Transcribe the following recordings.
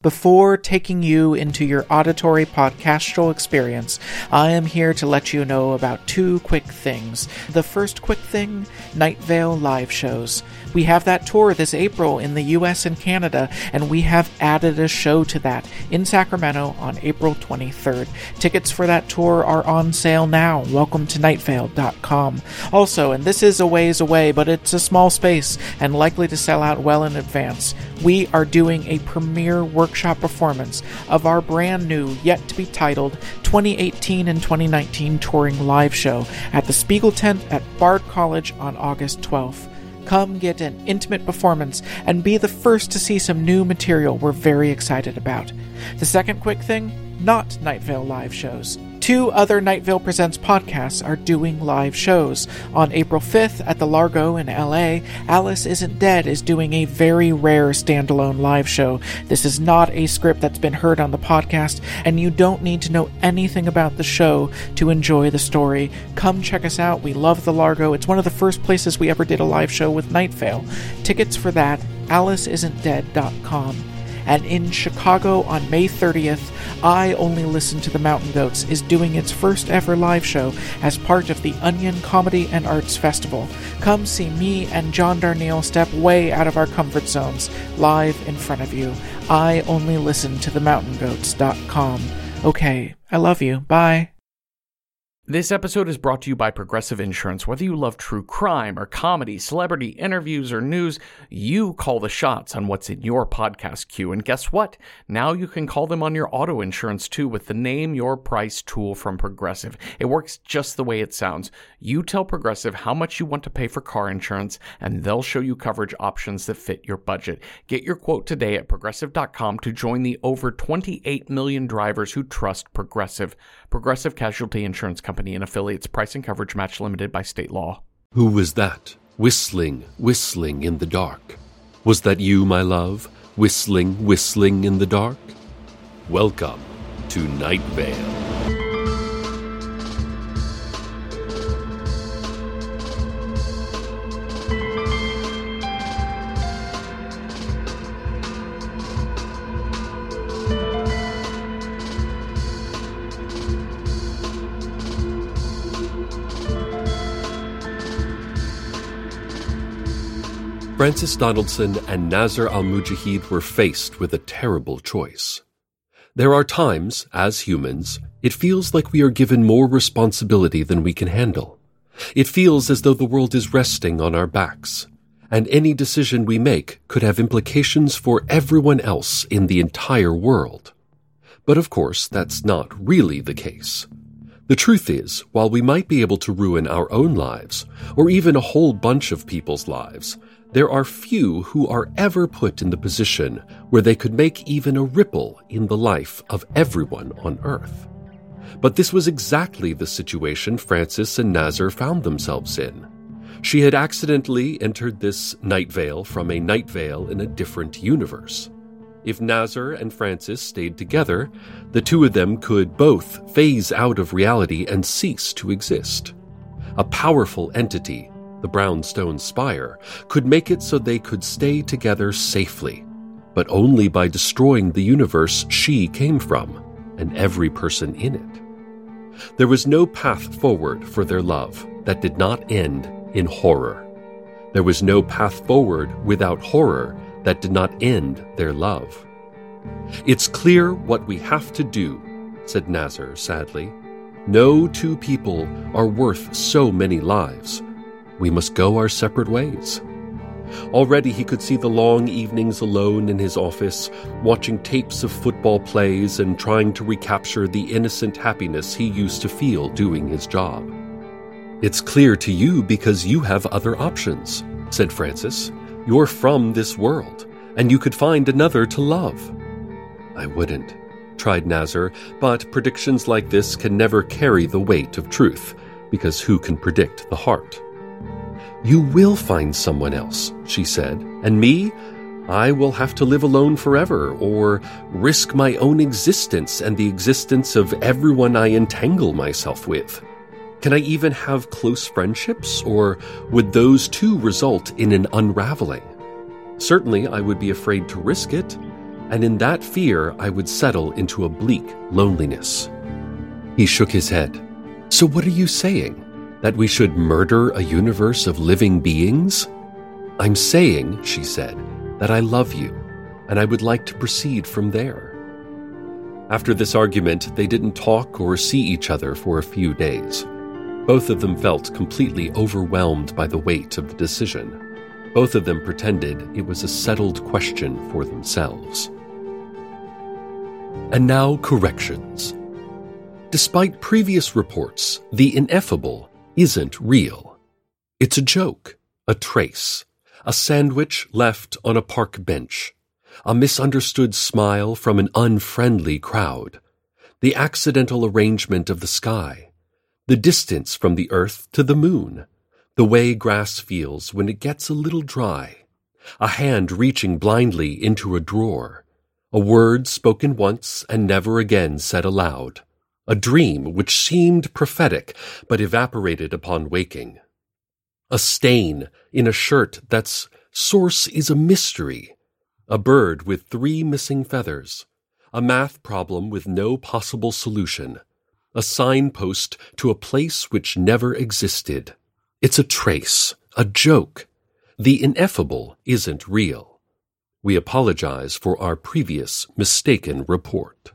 Before taking you into your auditory podcastral experience, I am here to let you know about two quick things. The first quick thing, Night Vale live shows. We have that tour this April in the US and Canada, and we have added a show to that in Sacramento on April 23rd. Tickets for that tour are on sale now. Welcome to nightvale.com. Also, and this is a ways away, but it's a small space and likely to sell out well in advance, we are doing a premiere workshop performance of our brand new, yet to be titled 2018 and 2019 touring live show at the Spiegel Tent at Bard College on August 12th. Come get an intimate performance and be the first to see some new material we're very excited about. The second quick thing, not Night Vale live shows. Two other Night Vale Presents podcasts are doing live shows. On April 5th at the Largo in LA, Alice Isn't Dead is doing a very rare standalone live show. This is not a script that's been heard on the podcast, and you don't need to know anything about the show to enjoy the story. Come check us out. We love the Largo. It's one of the first places we ever did a live show with Night Vale. Tickets for that, AliceIsn'tDead.com. And in Chicago on May 30th, I Only Listen to the Mountain Goats is doing its first ever live show as part of the Onion Comedy and Arts Festival. Come see me and John Darnielle step way out of our comfort zones, live in front of you. I Only Listen to the mountaingoats.com. Okay, I love you. Bye. This episode is brought to you by Progressive Insurance. Whether you love true crime or comedy, celebrity interviews or news, you call the shots on what's in your podcast queue. And guess what? Now you can call them on your auto insurance too with the Name Your Price tool from Progressive. It works just the way it sounds. You tell Progressive how much you want to pay for car insurance, and they'll show you coverage options that fit your budget. Get your quote today at Progressive.com to join the over 28 million drivers who trust Progressive. Progressive Casualty Insurance Company and affiliates. Price and coverage match limited by state law. Who was that? Whistling, whistling in the dark. Was that you, my love? Whistling, whistling in the dark? Welcome to Night Vale. Francis Donaldson and Nazar al-Mujahid were faced with a terrible choice. There are times, as humans, it feels like we are given more responsibility than we can handle. It feels as though the world is resting on our backs, and any decision we make could have implications for everyone else in the entire world. But of course, that's not really the case. The truth is, while we might be able to ruin our own lives, or even a whole bunch of people's lives, there are few who are ever put in the position where they could make even a ripple in the life of everyone on Earth. But this was exactly the situation Francis and Nazar found themselves in. She had accidentally entered this Night Vale from a Night Vale in a different universe. If Nazar and Francis stayed together, the two of them could both phase out of reality and cease to exist. A powerful entity, the Brownstone Spire, could make it so they could stay together safely, but only by destroying the universe she came from, and every person in it. There was no path forward for their love that did not end in horror. There was no path forward without horror that did not end their love. "It's clear what we have to do," said Nazar sadly. "No two people are worth so many lives. We must go our separate ways." Already he could see the long evenings alone in his office, watching tapes of football plays and trying to recapture the innocent happiness he used to feel doing his job. "It's clear to you because you have other options," said Francis. "You're from this world, and you could find another to love." "I wouldn't," tried Nazar, but predictions like this can never carry the weight of truth, because who can predict the heart? "You will find someone else," she said, "and me? I will have to live alone forever, or risk my own existence and the existence of everyone I entangle myself with. Can I even have close friendships, or would those too result in an unraveling? Certainly I would be afraid to risk it, and in that fear I would settle into a bleak loneliness. He shook his head. So what are you saying? That we should murder a universe of living beings? I'm saying, she said, that I love you, and I would like to proceed from there. After this argument, they didn't talk or see each other for a few days. Both of them felt completely overwhelmed by the weight of the decision. Both of them pretended it was a settled question for themselves. And now corrections. Despite previous reports, the ineffable isn't real. It's a joke, a trace, a sandwich left on a park bench, a misunderstood smile from an unfriendly crowd, the accidental arrangement of the sky, the distance from the earth to the moon, the way grass feels when it gets a little dry, a hand reaching blindly into a drawer, a word spoken once and never again said aloud, a dream which seemed prophetic but evaporated upon waking, a stain in a shirt that's source is a mystery, a bird with 3 missing feathers, a math problem with no possible solution, a signpost to a place which never existed. It's a trace, a joke. The ineffable isn't real. We apologize for our previous mistaken report.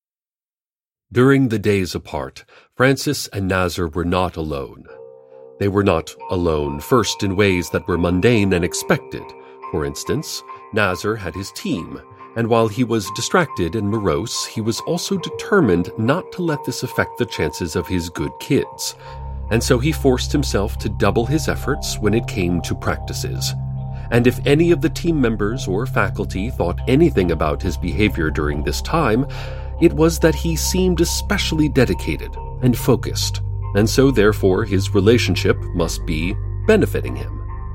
During the days apart, Francis and Nazar were not alone. They were not alone first in ways that were mundane and expected. For instance, Nazar had his team, and while he was distracted and morose, he was also determined not to let this affect the chances of his good kids. And so he forced himself to double his efforts when it came to practices. And if any of the team members or faculty thought anything about his behavior during this time, it was that he seemed especially dedicated and focused, and so therefore his relationship must be benefiting him.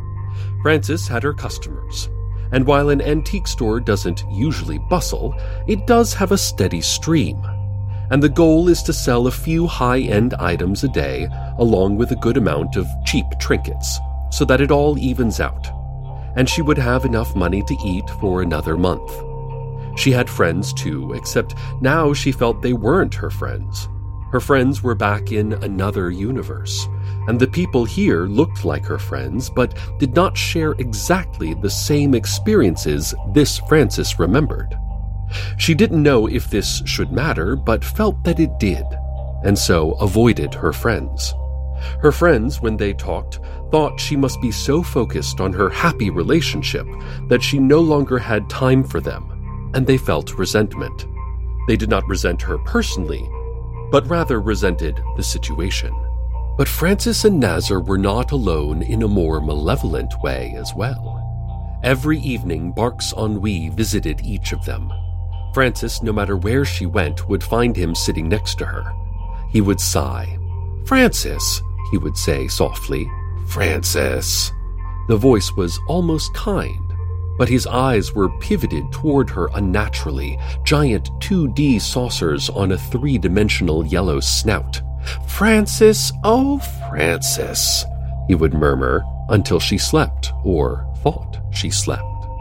Frances had her customers, and while an antique store doesn't usually bustle, it does have a steady stream. And the goal is to sell a few high-end items a day, along with a good amount of cheap trinkets, so that it all evens out. And she would have enough money to eat for another month. She had friends too, except now she felt they weren't her friends. Her friends were back in another universe, and the people here looked like her friends, but did not share exactly the same experiences this Frances remembered. She didn't know if this should matter, but felt that it did, and so avoided her friends. Her friends, when they talked, thought she must be so focused on her happy relationship that she no longer had time for them, and they felt resentment. They did not resent her personally, but rather resented the situation. But Frances and Nazar were not alone in a more malevolent way as well. Every evening, Bark's ennui visited each of them. Frances, no matter where she went, would find him sitting next to her. He would sigh. "Frances," he would say softly. "Frances." The voice was almost kind, but his eyes were pivoted toward her unnaturally, giant 2D saucers on a 3-dimensional yellow snout. "Frances, oh Frances," he would murmur until she slept, or thought she slept.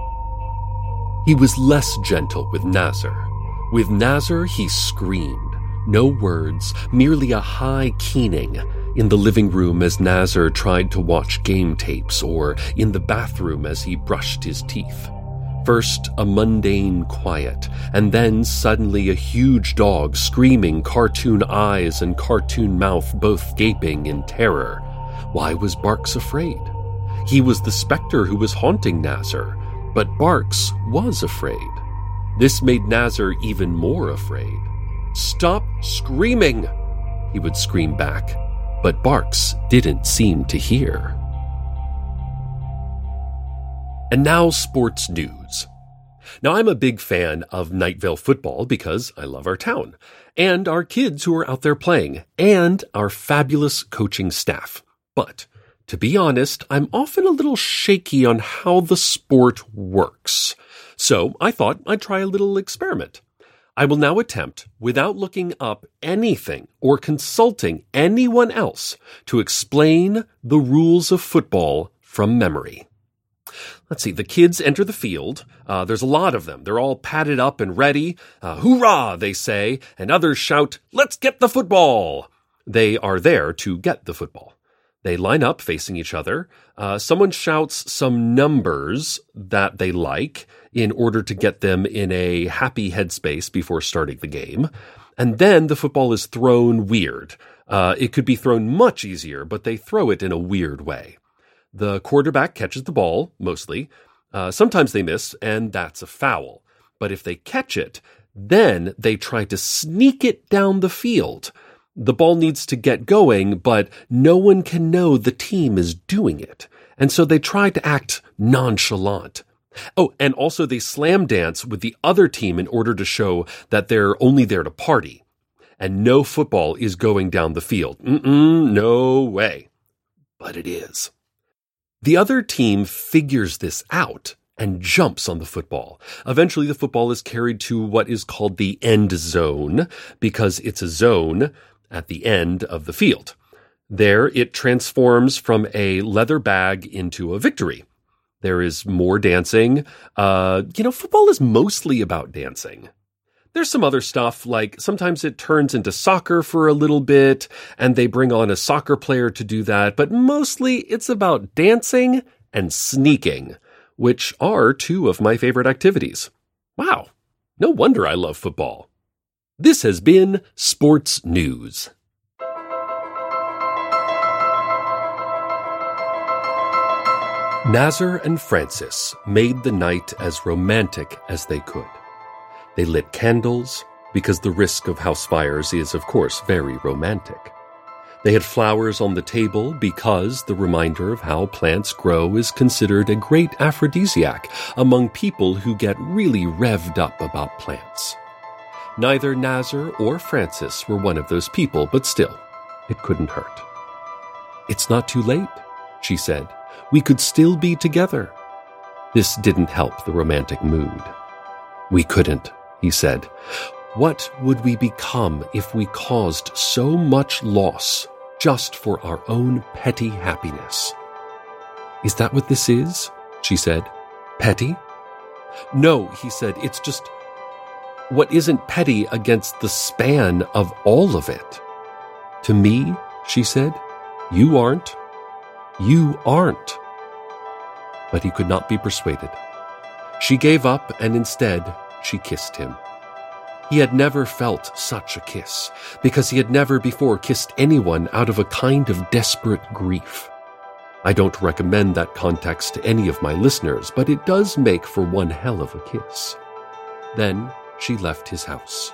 He was less gentle with Nazar. With Nazar, he screamed. No words, merely a high keening, in the living room as Nazar tried to watch game tapes, or in the bathroom as he brushed his teeth. First a mundane quiet, and then suddenly a huge dog screaming, cartoon eyes and cartoon mouth both gaping in terror. Why was Barks afraid? He was the specter who was haunting Nazar, but Barks was afraid. This made Nazar even more afraid. "Stop screaming!" he would scream back, but Barks didn't seem to hear. And now sports news. Now, I'm a big fan of Night Vale football because I love our town, and our kids who are out there playing, and our fabulous coaching staff. But, to be honest, I'm often a little shaky on how the sport works. So I thought I'd try a little experiment. I will now attempt, without looking up anything or consulting anyone else, to explain the rules of football from memory. Let's see, the kids enter the field. There's a lot of them. They're all padded up and ready. Hoorah, they say, and others shout, let's get the football. They are there to get the football. They line up facing each other. Someone shouts some numbers that they like in order to get them in a happy headspace before starting the game. And then the football is thrown weird. It could be thrown much easier, but they throw it in a weird way. The quarterback catches the ball, mostly. Sometimes they miss, and that's a foul. But if they catch it, then they try to sneak it down the field. The ball needs to get going, but no one can know the team is doing it. And so they try to act nonchalant. Oh, and also they slam dance with the other team in order to show that they're only there to party. And no football is going down the field. No way. But it is. The other team figures this out and jumps on the football. Eventually, the football is carried to what is called the end zone, because it's a zone at the end of the field. There, it transforms from a leather bag into a victory. There is more dancing. Football is mostly about dancing. There's some other stuff, like sometimes it turns into soccer for a little bit, and they bring on a soccer player to do that, but mostly it's about dancing and sneaking, which are two of my favorite activities. Wow, no wonder I love football. This has been Sports News. Nazar and Francis made the night as romantic as they could. They lit candles, because the risk of house fires is, of course, very romantic. They had flowers on the table because the reminder of how plants grow is considered a great aphrodisiac among people who get really revved up about plants. Neither Nazar or Francis were one of those people, but still, it couldn't hurt. "It's not too late," she said. "We could still be together." This didn't help the romantic mood. "We couldn't," he said. "What would we become if we caused so much loss just for our own petty happiness?" "Is that what this is?" she said. "Petty?" "No," he said, "it's just what isn't petty against the span of all of it." "To me," she said, "you aren't. You aren't." But he could not be persuaded. She gave up, and instead she kissed him. He had never felt such a kiss, because he had never before kissed anyone out of a kind of desperate grief. I don't recommend that context to any of my listeners, but it does make for one hell of a kiss. Then she left his house.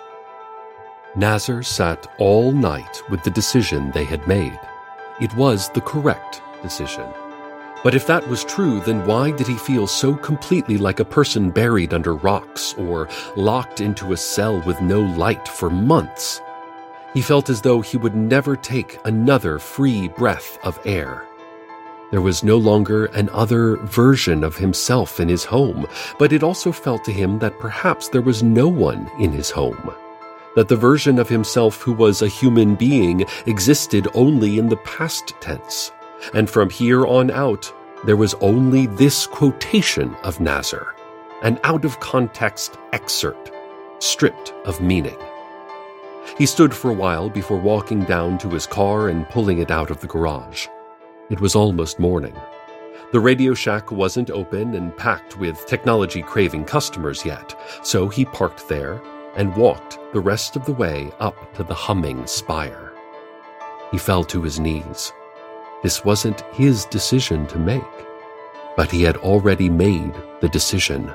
Nazar sat all night with the decision they had made. It was the correct decision. But if that was true, then why did he feel so completely like a person buried under rocks or locked into a cell with no light for months? He felt as though he would never take another free breath of air. There was no longer an other version of himself in his home, but it also felt to him that perhaps there was no one in his home, that the version of himself who was a human being existed only in the past tense. And from here on out, there was only this quotation of Nazar, an out-of-context excerpt, stripped of meaning. He stood for a while before walking down to his car and pulling it out of the garage. It was almost morning. The Radio Shack wasn't open and packed with technology-craving customers yet, so he parked there and walked the rest of the way up to the humming spire. He fell to his knees. This wasn't his decision to make, but he had already made the decision.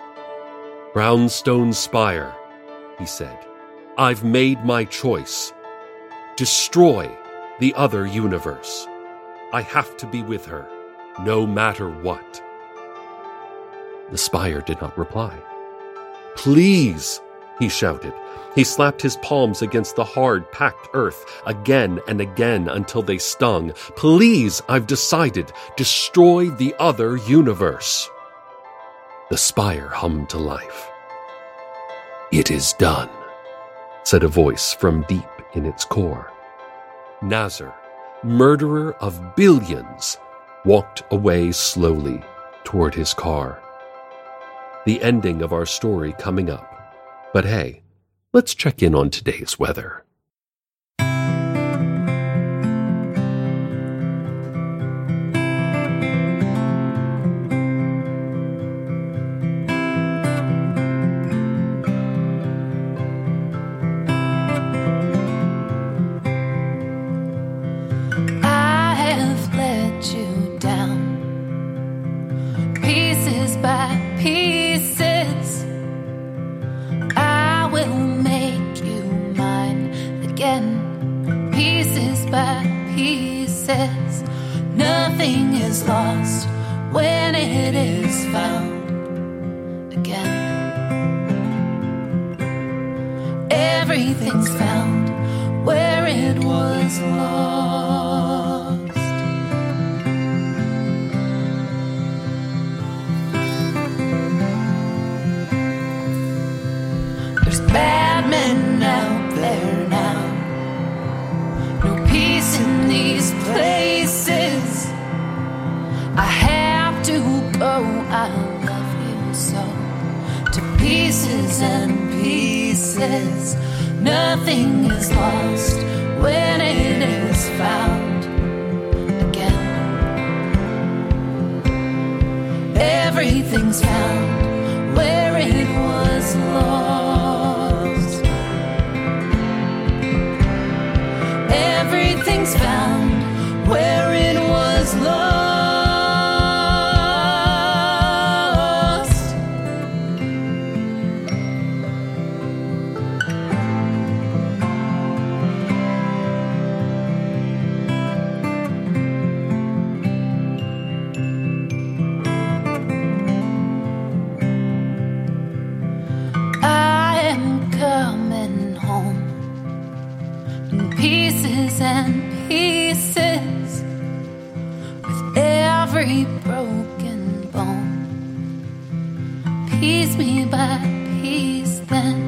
"Brownstone Spire," he said, "I've made my choice. Destroy the other universe. I have to be with her, no matter what." The spire did not reply. "Please," he shouted. He slapped his palms against the hard, packed earth again and again until they stung. "Please, I've decided. Destroy the other universe." The spire hummed to life. "It is done," said a voice from deep in its core. Nazar, murderer of billions, walked away slowly, toward his car. The ending of our story coming up. But hey, let's check in on today's weather. Nothing is lost when it is found again. Everything's found where it was lost. There's bad men out there now. No peace in these places. I have to go, I love you so. To pieces and pieces. Nothing is lost when it is found again. Everything's found where it was lost. Everything's found where it was lost. Pieces and pieces, with every broken bone. Piece me by piece then.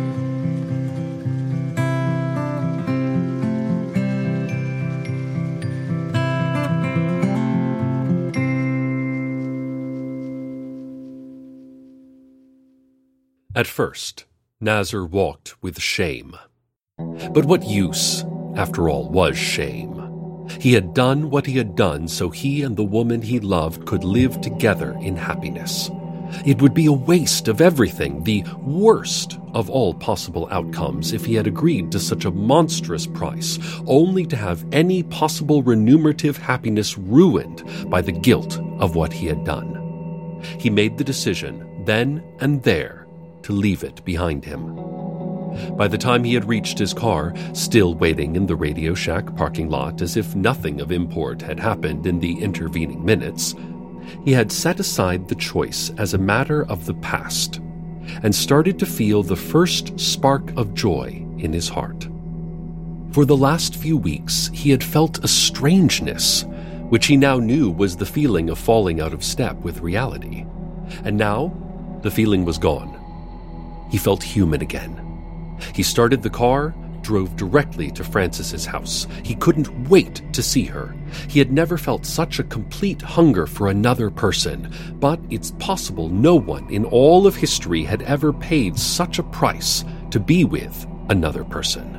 At first, Nazar walked with shame. But what use? After all, was shame. He had done what he had done so he and the woman he loved could live together in happiness. It would be a waste of everything, the worst of all possible outcomes, if he had agreed to such a monstrous price, only to have any possible remunerative happiness ruined by the guilt of what he had done. He made the decision, then and there, to leave it behind him. By the time he had reached his car, still waiting in the Radio Shack parking lot as if nothing of import had happened in the intervening minutes, he had set aside the choice as a matter of the past and started to feel the first spark of joy in his heart. For the last few weeks, he had felt a strangeness, which he now knew was the feeling of falling out of step with reality. And now, the feeling was gone. He felt human again. He started the car, drove directly to Frances's house. He couldn't wait to see her. He had never felt such a complete hunger for another person, but it's possible no one in all of history had ever paid such a price to be with another person.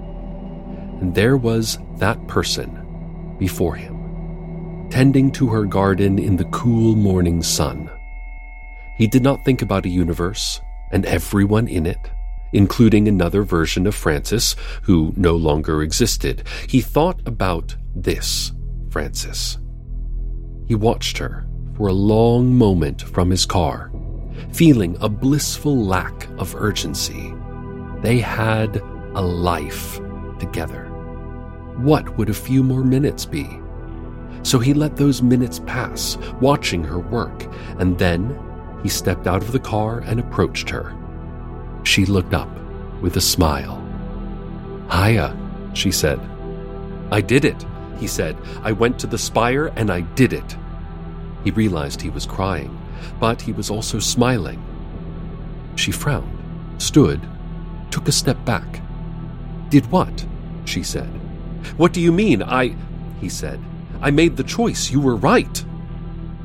And there was that person before him, tending to her garden in the cool morning sun. He did not think about a universe and everyone in it, including another version of Frances, who no longer existed. He thought about this Frances. He watched her for a long moment from his car, feeling a blissful lack of urgency. They had a life together. What would a few more minutes be? So he let those minutes pass, watching her work, and then he stepped out of the car and approached her. She looked up with a smile. "Hiya," she said. "I did it," he said. "I went to the spire and I did it." He realized he was crying, but he was also smiling. She frowned, stood, took a step back. "Did what?" she said. "What do you mean? He said. "I made the choice. You were right."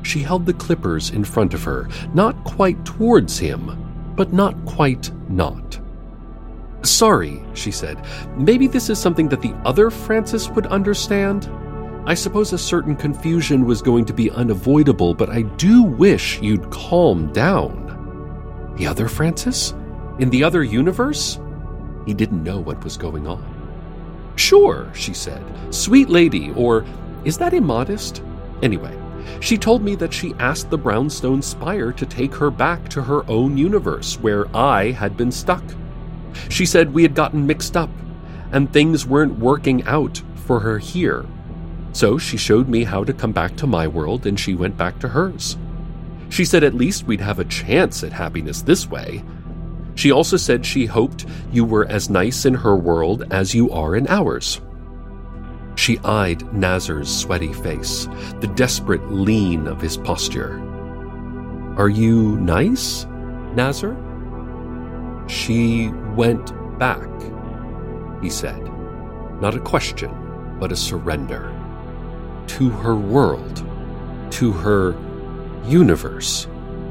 She held the clippers in front of her, not quite towards him, but not quite not. "Sorry," she said. "Maybe this is something that the other Francis would understand. I suppose a certain confusion was going to be unavoidable, but I do wish you'd calm down." The other Francis? In the other universe? He didn't know what was going on. "Sure," she said. "Sweet lady, or is that immodest? Anyway, she told me that she asked the Brownstone Spire to take her back to her own universe, where I had been stuck. She said we had gotten mixed up, and things weren't working out for her here. So she showed me how to come back to my world, and she went back to hers. She said at least we'd have a chance at happiness this way. She also said she hoped you were as nice in her world as you are in ours." She eyed Nazar's sweaty face, the desperate lean of his posture. "Are you nice, Nazar?" "She went back," he said. Not a question, but a surrender. To her world, to her universe.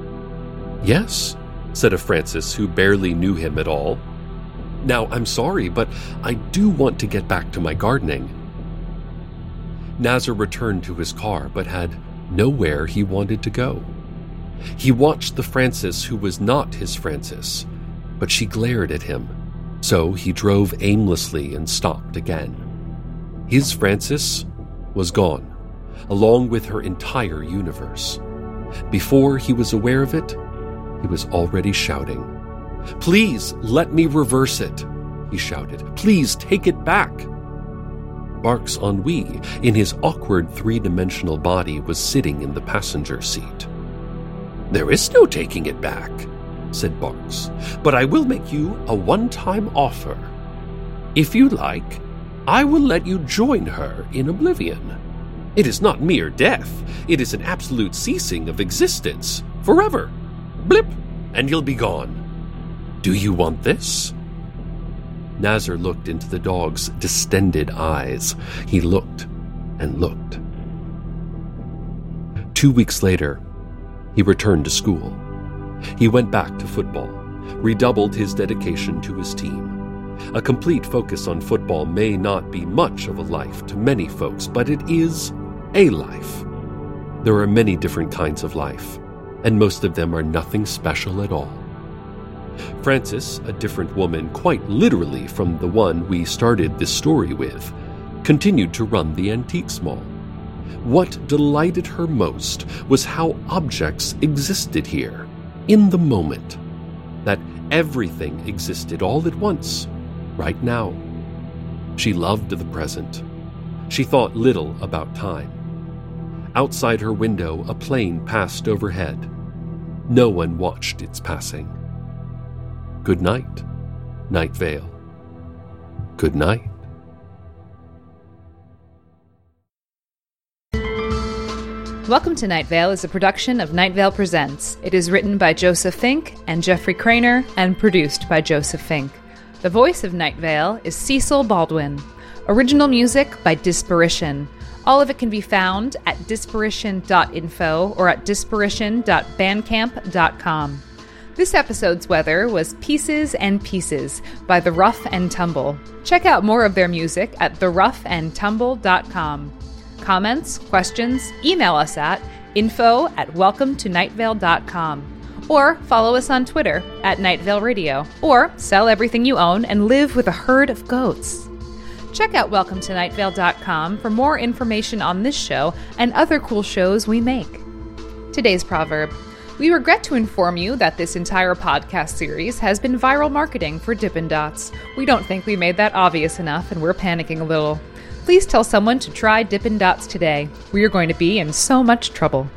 "Yes," said a Francis who barely knew him at all. "Now, I'm sorry, but I do want to get back to my gardening." Nazar returned to his car, but had nowhere he wanted to go. He watched the Francis who was not his Francis, but she glared at him, so he drove aimlessly and stopped again. His Francis was gone, along with her entire universe. Before he was aware of it, he was already shouting. "Please let me reverse it," he shouted. "Please take it back." Barks Ennui, in his awkward three-dimensional body, was sitting in the passenger seat. "There is no taking it back," said Barks, "but I will make you a one-time offer. If you like, I will let you join her in oblivion. It is not mere death, it is an absolute ceasing of existence, forever. Blip, and you'll be gone. Do you want this?" Nazar looked into the dog's distended eyes. He looked and looked. 2 weeks later, he returned to school. He went back to football, redoubled his dedication to his team. A complete focus on football may not be much of a life to many folks, but it is a life. There are many different kinds of life, and most of them are nothing special at all. Frances, a different woman quite literally from the one we started this story with, continued to run the antiques mall. What delighted her most was how objects existed here, in the moment. That everything existed all at once, right now. She loved the present. She thought little about time. Outside her window, a plane passed overhead. No one watched its passing. Good night, Night Vale. Good night. Welcome to Night Vale is a production of Night Vale Presents. It is written by Joseph Fink and Jeffrey Craner and produced by Joseph Fink. The voice of Night Vale is Cecil Baldwin. Original music by Disparition. All of it can be found at disparition.info or at disparition.bandcamp.com. This episode's weather was Pieces and Pieces by The Rough and Tumble. Check out more of their music at theroughandtumble.com. Comments, questions, email us at info@welcometonightvale.com or follow us on Twitter at Night Vale Radio, or sell everything you own and live with a herd of goats. Check out welcometonightvale.com for more information on this show and other cool shows we make. Today's proverb. We regret to inform you that this entire podcast series has been viral marketing for Dippin' Dots. We don't think we made that obvious enough, and we're panicking a little. Please tell someone to try Dippin' Dots today. We are going to be in so much trouble.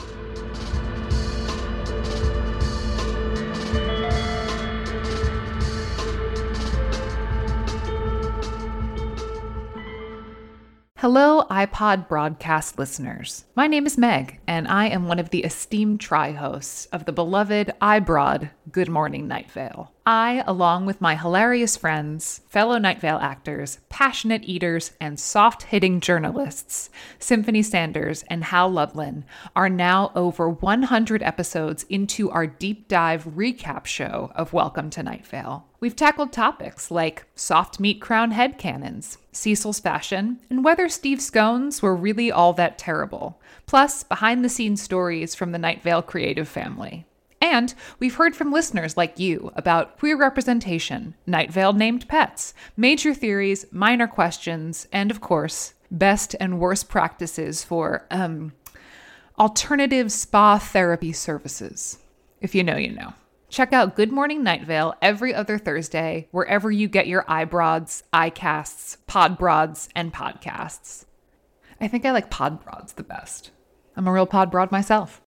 Hello, iPod broadcast listeners. My name is Meg, and I am one of the esteemed tri-hosts of the beloved iBroad Good Morning Night Vale. I, along with my hilarious friends, fellow Night Vale actors, passionate eaters, and soft-hitting journalists, Symphony Sanders and Hal Lublin, are now over 100 episodes into our deep dive recap show of Welcome to Night Vale. We've tackled topics like soft meat crown headcanons, Cecil's fashion, and whether Steve scones were really all that terrible, plus behind-the-scenes stories from the Night Vale creative family. And we've heard from listeners like you about queer representation, Night Vale named pets, major theories, minor questions, and of course, best and worst practices for, alternative spa therapy services. If you know, you know. Check out Good Morning Night Vale every other Thursday, wherever you get your iBroads, iCasts, Podbroads, and podcasts. I think I like Podbroads the best. I'm a real Podbroad myself.